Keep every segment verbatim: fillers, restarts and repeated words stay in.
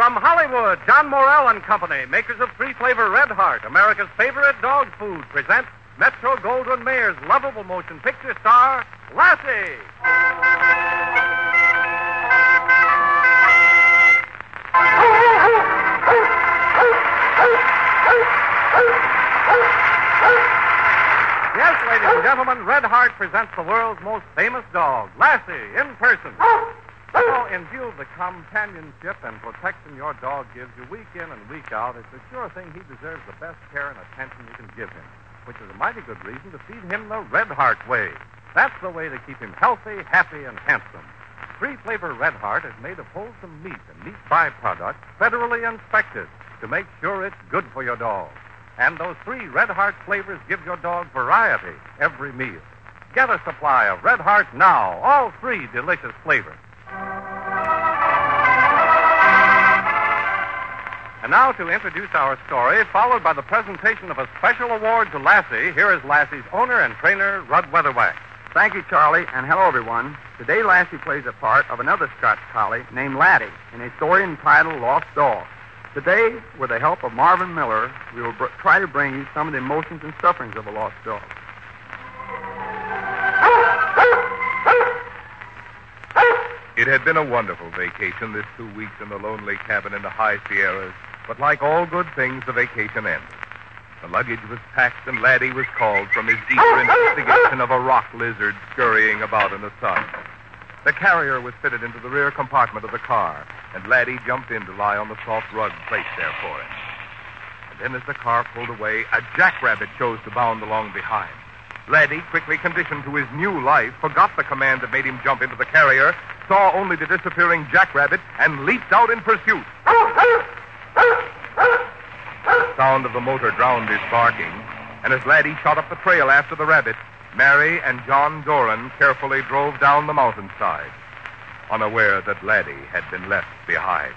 From Hollywood, John Morrell and Company, makers of three-flavor Red Heart, America's favorite dog food, present Metro-Goldwyn-Mayer's lovable motion picture star, Lassie. Yes, ladies and gentlemen, Red Heart presents the world's most famous dog, Lassie, in person. So, in view of the companionship and protection your dog gives you week in and week out, it's a sure thing he deserves the best care and attention you can give him, which is a mighty good reason to feed him the Red Heart way. That's the way to keep him healthy, happy, and handsome. Three-flavor Red Heart is made of wholesome meat and meat byproducts federally inspected to make sure it's good for your dog. And those three Red Heart flavors give your dog variety every meal. Get a supply of Red Heart now, all three delicious flavors. And now to introduce our story, followed by the presentation of a special award to Lassie, here is Lassie's owner and trainer, Rudd Weatherwax. Thank you, Charlie, and hello, everyone. Today, Lassie plays a part of another Scotch collie named Laddie in a story entitled Lost Dog. Today, with the help of Marvin Miller, we will br- try to bring you some of the emotions and sufferings of a lost dog. It had been a wonderful vacation, this two weeks in the lonely cabin in the high Sierras. But like all good things, the vacation ended. The luggage was packed and Laddie was called from his deeper investigation of a rock lizard scurrying about in the sun. The carrier was fitted into the rear compartment of the car, and Laddie jumped in to lie on the soft rug placed there for him. And then as the car pulled away, a jackrabbit chose to bound along behind. Laddie, quickly conditioned to his new life, forgot the command that made him jump into the carrier, saw only the disappearing jackrabbit, and leaped out in pursuit. The sound of the motor drowned his barking, and as Laddie shot up the trail after the rabbit, Mary and John Doran carefully drove down the mountainside, unaware that Laddie had been left behind.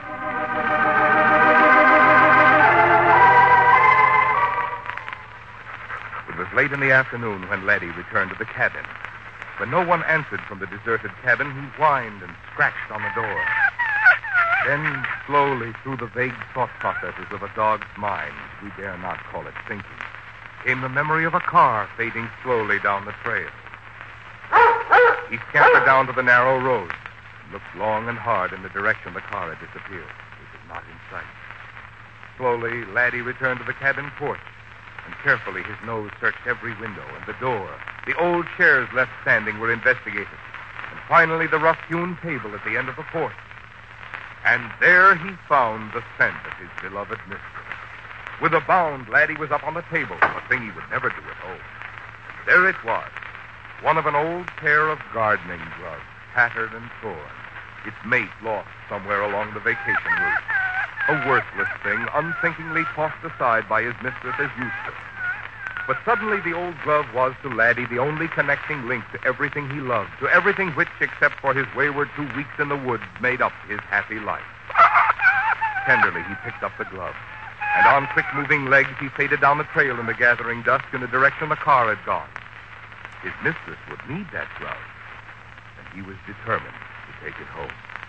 It was late in the afternoon when Laddie returned to the cabin. When no one answered from the deserted cabin, he whined and scratched on the door. Then, slowly, through the vague thought processes of a dog's mind, we dare not call it thinking, came the memory of a car fading slowly down the trail. He scampered down to the narrow road and looked long and hard in the direction the car had disappeared. It was not in sight. Slowly, Laddie returned to the cabin porch, and carefully his nose searched every window and the door. The old chairs left standing were investigated, and finally the rough-hewn table at the end of the porch. And there he found the scent of his beloved mistress. With a bound, Laddie was up on the table, a thing he would never do at home. There it was, one of an old pair of gardening gloves, tattered and torn, its mate lost somewhere along the vacation route. A worthless thing, unthinkingly tossed aside by his mistress as useless. But suddenly the old glove was to Laddie the only connecting link to everything he loved, to everything which, except for his wayward two weeks in the woods, made up his happy life. Tenderly he picked up the glove, and on quick-moving legs he faded down the trail in the gathering dusk in the direction the car had gone. His mistress would need that glove, and he was determined to take it home.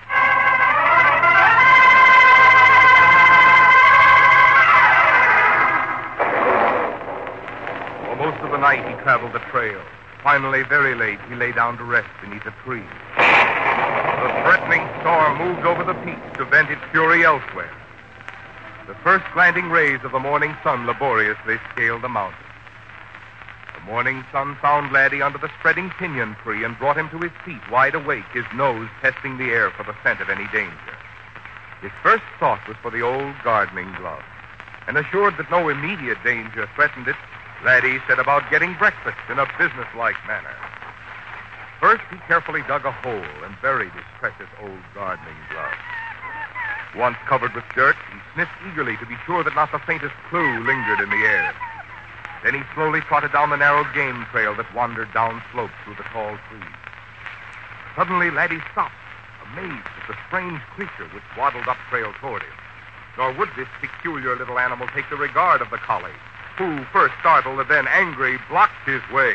Most of the night he traveled the trail. Finally, very late, he lay down to rest beneath a tree. The threatening storm moved over the peaks to vent its fury elsewhere. The first slanting rays of the morning sun laboriously scaled the mountain. The morning sun found Laddie under the spreading pinyon tree and brought him to his feet, wide awake, his nose testing the air for the scent of any danger. His first thought was for the old gardening glove, and assured that no immediate danger threatened it, Laddie set about getting breakfast in a businesslike manner. First, he carefully dug a hole and buried his precious old gardening glove. Once covered with dirt, he sniffed eagerly to be sure that not the faintest clue lingered in the air. Then he slowly trotted down the narrow game trail that wandered down slopes through the tall trees. Suddenly, Laddie stopped, amazed at the strange creature which waddled up trail toward him. Nor would this peculiar little animal take the regard of the collie, who, first startled and then angry, blocked his way.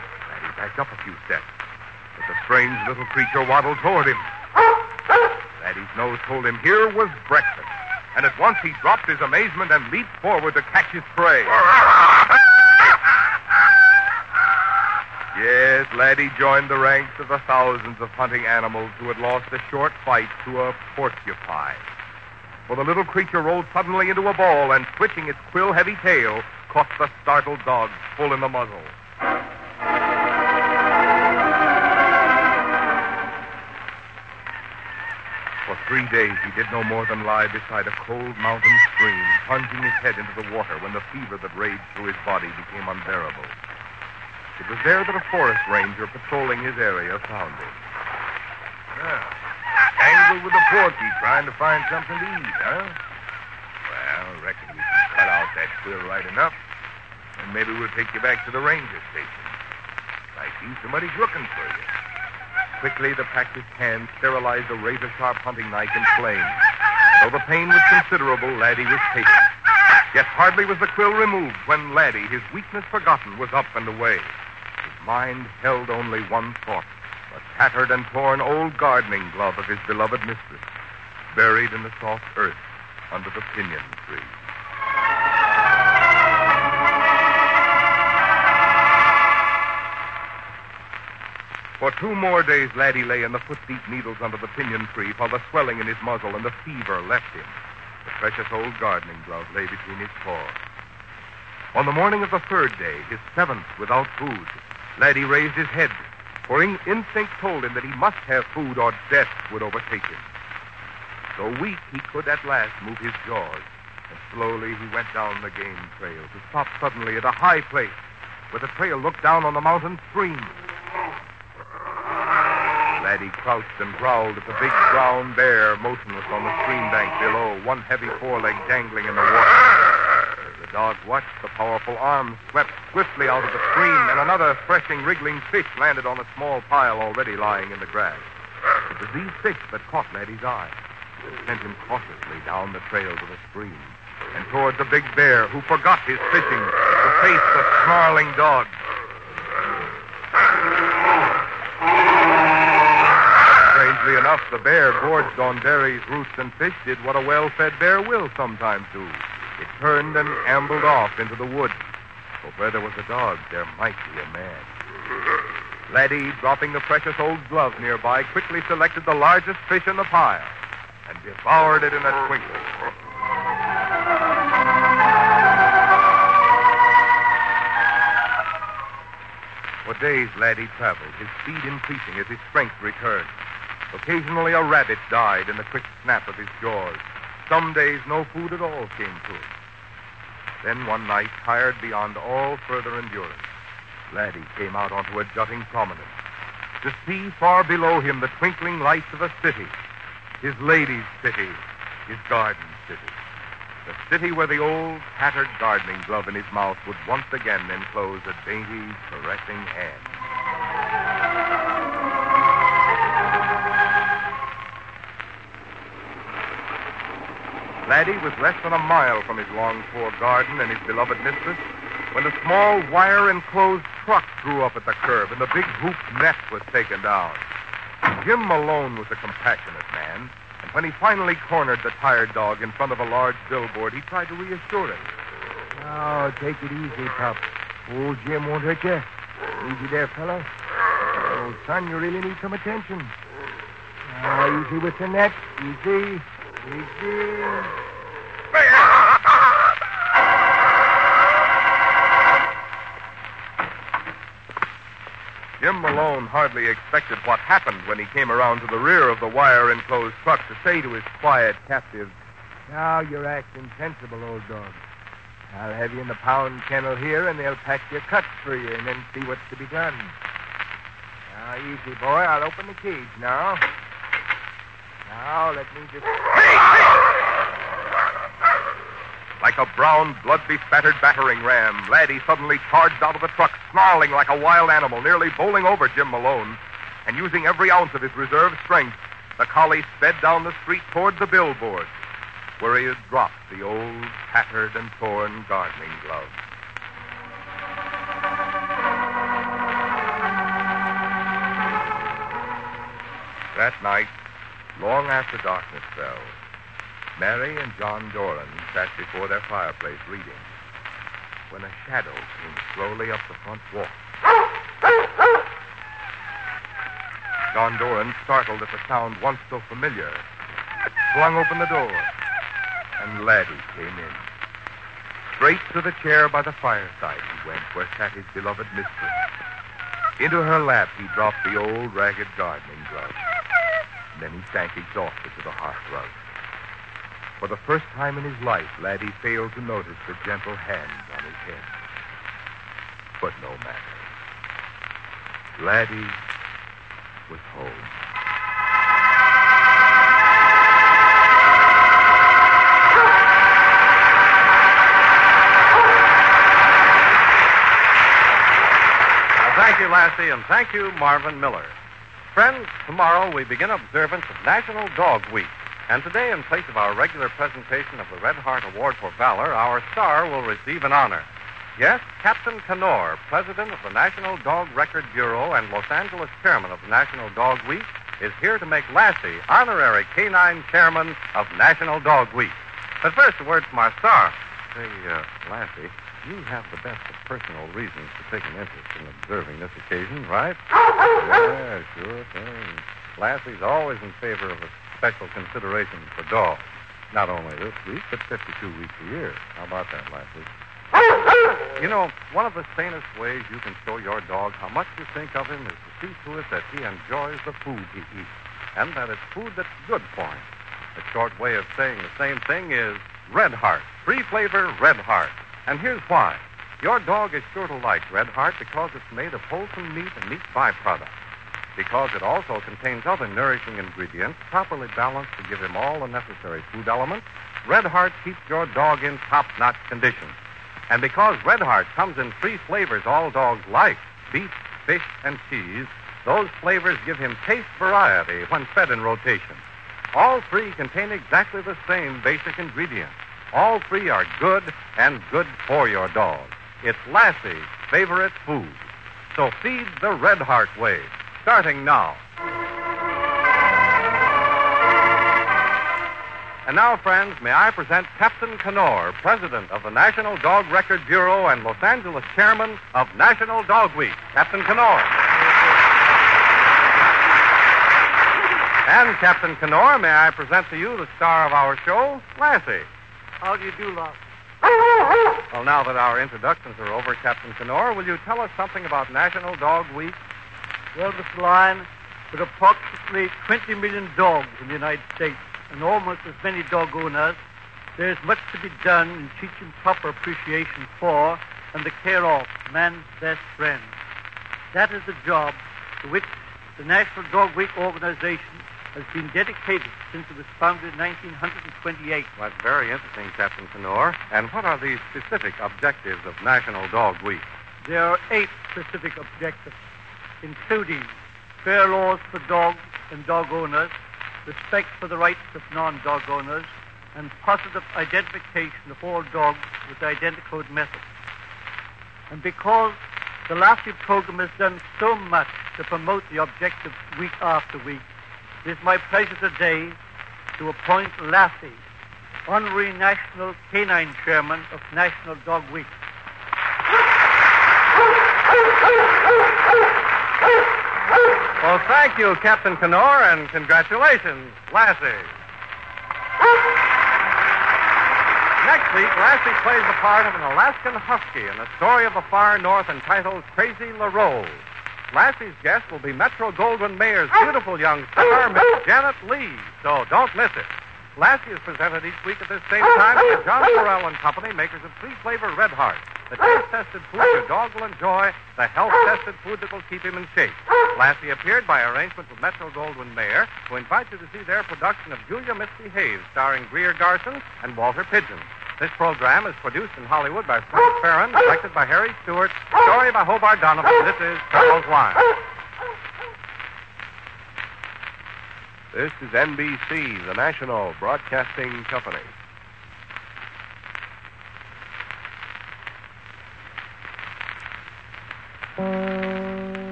Laddie backed up a few steps, but the strange little creature waddled toward him. Laddie's nose told him here was breakfast, and at once he dropped his amazement and leaped forward to catch his prey. Yes, Laddie joined the ranks of the thousands of hunting animals who had lost a short fight to a porcupine. For the little creature rolled suddenly into a ball and, switching its quill-heavy tail, caught the startled dog full in the muzzle. For three days he did no more than lie beside a cold mountain stream, plunging his head into the water when the fever that raged through his body became unbearable. It was there that a forest ranger patrolling his area found him. Well, tangled with a porky trying to find something to eat, huh? Well, I reckon we can cut out that quill right enough, and maybe we'll take you back to the ranger station. I see somebody's looking for you. Quickly, the practiced hand sterilized a razor-sharp hunting knife in flame. Though the pain was considerable, Laddie was patient. Yet hardly was the quill removed when Laddie, his weakness forgotten, was up and away. His mind held only one thought, the tattered and torn old gardening glove of his beloved mistress, buried in the soft earth under the pinyon tree. For two more days, Laddie lay in the foot-deep needles under the pinyon tree while the swelling in his muzzle and the fever left him. The precious old gardening glove lay between his paws. On the morning of the third day, his seventh without food, Laddie raised his head, for in- instinct told him that he must have food or death would overtake him. So weak, he could at last move his jaws, and slowly he went down the game trail to stop suddenly at a high place where the trail looked down on the mountain stream. Laddie crouched and growled at the big brown bear motionless on the stream bank below, one heavy foreleg dangling in the water. The dog watched the powerful arms swept swiftly out of the stream, and another threshing, wriggling fish landed on a small pile already lying in the grass. It was these fish that caught Laddie's eye and sent him cautiously down the trail to the stream and toward the big bear, who forgot his fishing to face the snarling dog. Strangely enough, the bear, gorged on berries, roots, and fish, did what a well-fed bear will sometimes do. It turned and ambled off into the woods. For where there was a dog, there might be a man. Laddie, dropping the precious old glove nearby, quickly selected the largest fish in the pile and devoured it in a twinkling. For days, Laddie traveled, his speed increasing as his strength returned. Occasionally, a rabbit died in the quick snap of his jaws. Some days, no food at all came to him. Then one night, tired beyond all further endurance, Laddie came out onto a jutting prominence to see far below him the twinkling lights of a city, his lady's city, his garden city. The city where the old, tattered gardening glove in his mouth would once again enclose a dainty, caressing hand. Laddie was less than a mile from his longed-for garden and his beloved mistress when a small wire-enclosed truck drew up at the curb and the big hoop net was taken down. Jim Malone was a compassionate man, and when he finally cornered the tired dog in front of a large billboard, he tried to reassure him. Oh, take it easy, pup. Old Jim won't hurt you. Easy there, fella. Oh, son, you really need some attention. Now, easy with the net. Easy. Easy. Jim Malone hardly expected what happened when he came around to the rear of the wire-enclosed truck to say to his quiet captive, Now you're acting sensible, old dog. I'll have you in the pound kennel here, and they'll pack your cuts for you and then see what's to be done. Now, easy, boy. I'll open the cage now. Now, let me just... Like a brown, blood-bespattered battering ram, Laddie suddenly charged out of the truck, snarling like a wild animal, nearly bowling over Jim Malone. And using every ounce of his reserve strength, the collie sped down the street toward the billboard, where he had dropped the old, tattered and torn gardening glove. That night, Long after darkness fell, Mary and John Doran sat before their fireplace reading when a shadow came slowly up the front walk. John Doran, startled at the sound once so familiar, flung open the door, and Laddie came in. Straight to the chair by the fireside he went, where sat his beloved mistress. Into her lap he dropped the old, ragged gardening glove. And then he sank exhausted to the hearthrug. For the first time in his life, Laddie failed to notice the gentle hand on his head. But no matter. Laddie was home. Thank you, Lassie, and thank you, Marvin Miller. Friends, tomorrow we begin observance of National Dog Week. And today, in place of our regular presentation of the Red Heart Award for Valor, our star will receive an honor. Yes, Captain Canor, president of the National Dog Record Bureau and Los Angeles chairman of the National Dog Week, is here to make Lassie honorary canine chairman of National Dog Week. But first, a word from our star. Say, uh, Lassie, you have the best of personal reasons to take an interest in observing this occasion, right? Yeah, sure thing. Lassie's always in favor of a special consideration for dogs. Not only this week, but fifty-two weeks a year. How about that, Lassie? You know, one of the sanest ways you can show your dog how much you think of him is to see to it that he enjoys the food he eats, and that it's food that's good for him. A short way of saying the same thing is Red Heart, free flavor Red Heart. And here's why. Your dog is sure to like Red Heart because it's made of wholesome meat and meat byproducts. Because it also contains other nourishing ingredients properly balanced to give him all the necessary food elements, Red Heart keeps your dog in top-notch condition. And because Red Heart comes in three flavors all dogs like, beef, fish, and cheese, those flavors give him taste variety when fed in rotation. All three contain exactly the same basic ingredients. All three are good and good for your dog. It's Lassie's favorite food. So feed the Red Heart way, starting now. And now, friends, may I present Captain Canor, president of the National Dog Record Bureau and Los Angeles chairman of National Dog Week. Captain Canor. And, Captain Canor, may I present to you the star of our show, Lassie. How do you do, Lassie? Well, now that our introductions are over, Captain Canor, will you tell us something about National Dog Week? Well, Mister Lyon, with approximately twenty million dogs in the United States and almost as many dog owners, there is much to be done in teaching proper appreciation for and the care of man's best friend. That is the job to which the National Dog Week organization has been dedicated since it was founded in nineteen twenty-eight. Well, that's very interesting, Captain Canor. And what are the specific objectives of National Dog Week? There are eight specific objectives, including fair laws for dogs and dog owners, respect for the rights of non-dog owners, and positive identification of all dogs with the Identicode method. And because the Lassie program has done so much to promote the objectives week after week, it is my pleasure today to appoint Lassie honorary National Canine Chairman of National Dog Week. Well, thank you, Captain Canor, and congratulations, Lassie. Next week, Lassie plays the part of an Alaskan husky in a story of the far north entitled Crazy LaRose. Lassie's guest will be Metro-Goldwyn-Mayer's beautiful young star, Miss Janet Lee, so don't miss it. Lassie is presented each week at this same time by John Burrell and Company, makers of three-flavor Red Heart, the taste-tested food your dog will enjoy, the health-tested food that will keep him in shape. Lassie appeared by arrangement with Metro-Goldwyn-Mayer, who invite you to see their production of Julia Misty-Haves, starring Greer Garson and Walter Pidgeon. This program is produced in Hollywood by Frank Farron, directed by Harry Stewart, story by Hobart Donovan. This is Charles Lyon. This is N B C, the national broadcasting company.